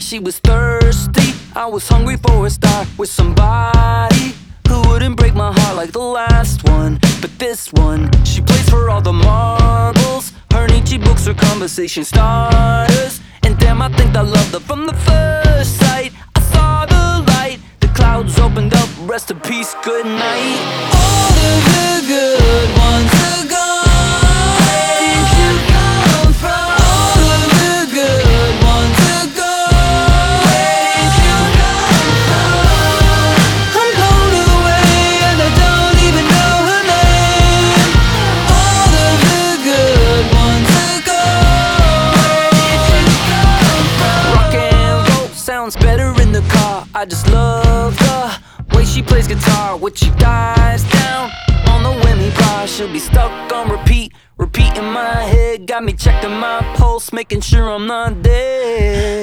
she was thirsty. I was hungry for a star with somebody who wouldn't break my heart like the last one. But this one, she plays for all the marbles. Her Nietzsche books are conversation starters. And damn, I think I loved her from the first sight. I saw the light, the clouds opened up, rest in peace, good night. All of the good ones are gone. Where did you come from? All of the good ones are gone. Where did you come from? I'm blown away and I don't even know her name. All of the good ones are gone. Where did you come from? Rock and roll sounds better in the car. I just love the way she plays guitar. When she dies down on the whammy bar, she'll be stuck on repeat in my head. Got me checking my pulse, making sure I'm not dead.